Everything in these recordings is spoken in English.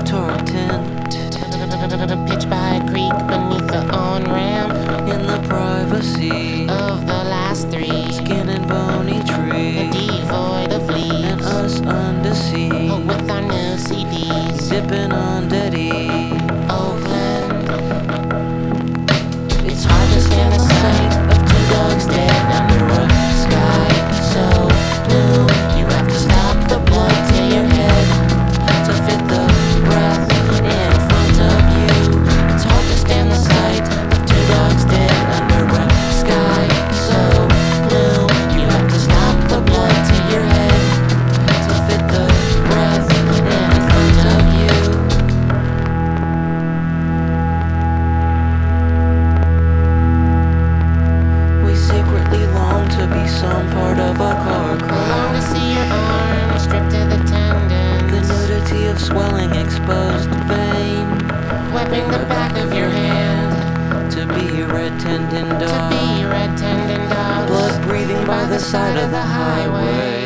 torque tint. Pitched by a creek beneath the on-ramp In the privacy of the last three. skin and bony tree, Devoid of and leaves. us undeceived, With our new CDs. dipping on Daddy. Oakland. It's hard to stand the sight of two dogs dead under a sky so blue. You have to stop the blood to your head To fit the breath in front of you. It's hard to stand the sight of two dogs dead under a sky so blue. You have to stop the blood to your head To fit the breath in front of you. We secretly long to be some part of a car Long crash. to see your arm stripped to the tendons. The nudity of swelling exposed vein. Whipping the back of your hand To be a red tendon to dog. be red tendon dogs. Blood breathing by the side of the highway.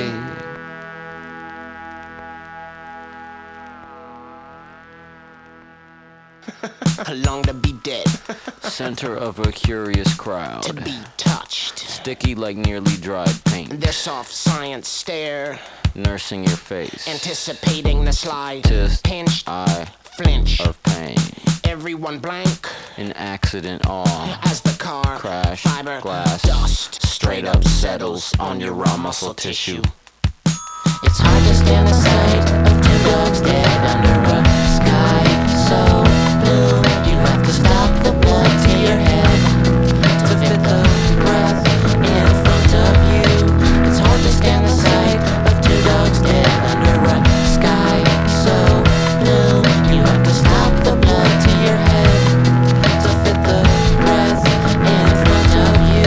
Long to be dead, Center of a curious crowd. to be touched. Sticky like nearly dried paint. Their soft science stare, Nursing your face. anticipating the slide. Just Pinched, eye flinch, of pain. everyone blank An accident awe. as the car Crash, fiber glass, dust straight up settles on your raw muscle tissue. It's hard to stand the sight of two dogs dead under a sky so blue. You have to stop the blood to your head To fit the breath in front of you. It's hard to stand the sight of two dogs dead under a sky so blue. You have to stop the blood to your head To fit the breath in front of you.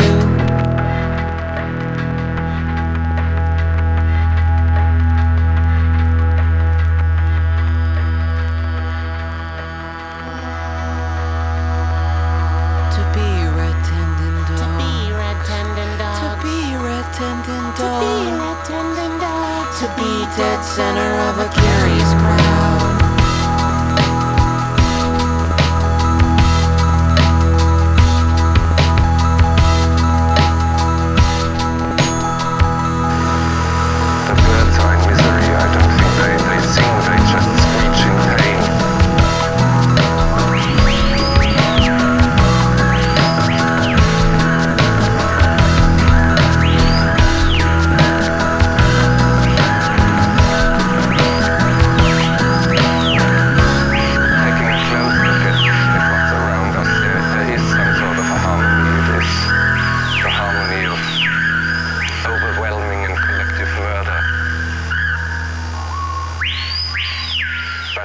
To be a red tendon to dog. be red tendon dogs. To be a red tendon To be dog. red tendon dogs. To be dead center of a curious